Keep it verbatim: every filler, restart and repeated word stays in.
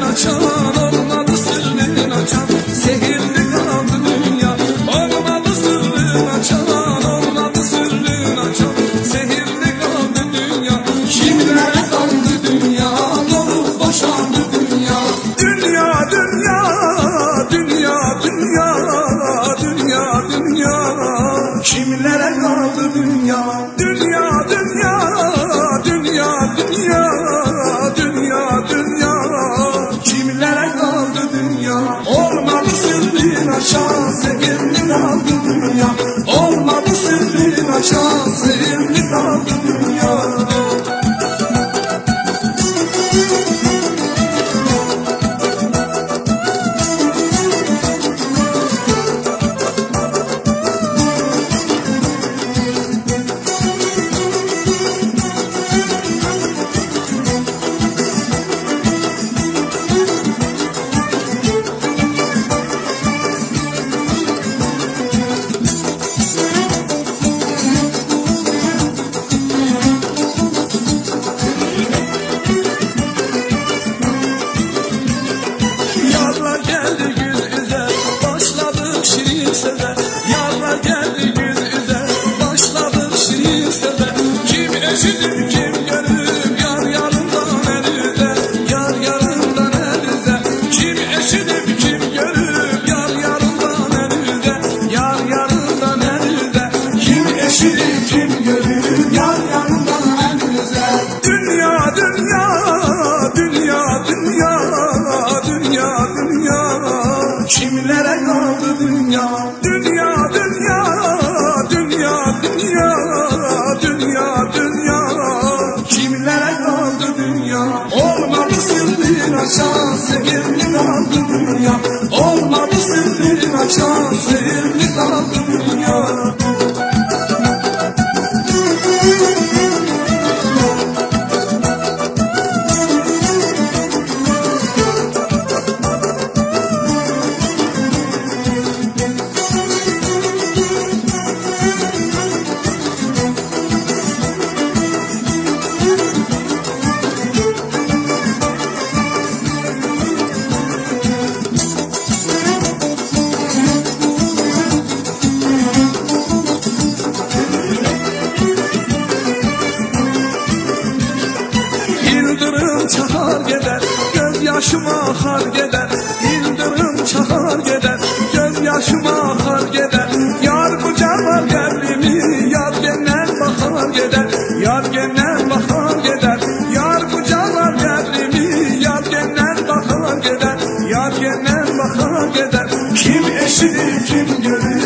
açan, olmadı sırrın açan, sehirli kaldı dünya. Olmadı sırrın açan, olmadı sırrın açan, sehirli kaldı dünya. Kimlere kaldı dünya, dolup boşandı dünya. Dünya, dünya, dünya, dünya, dünya, dünya. Kimlere kaldı dünya, dünya, dünya, dünya, dünya, dünya, dünya. Kimlere kaldı dünya? Olmadı sırrın açan, sehirli kaldı dünya. Olmadı sırrın açan, sehirli kaldı dünya. Yarlar geldi yüz yüze, başladık şirin söze. Yarlar geldi yüz yüze, başladık şirin söze. Kim eşidir kim görür, yar yarından elize, yar yarından elize. Kim eşidir kim görür, yar yarından elize, yar yarından elize. Kim eşidir kim görür, yar yarından elize. Dünya, dünya, dünya, dünya, dünya, dünya. Kimlere kaldı dünya? Dünya, dünya, dünya, dünya, dünya, dünya. Kimlere kaldı dünya? Olmadı sırrın açan, sehirli kaldı dünya. Olmadı sırrın açan, sehirli kaldı dünya. Yıldırım çakar gider, gözyaşım akar gider. Yıldırım çakar gider, gözyaşım akar gider. Yar kucağıma geldi mi, yar genel bakar gider. Yar genel bakar gider, yar kucağıma geldi mi, yar genel bakar gider. Yar genel bakar gider. Kim eşidir kim görür,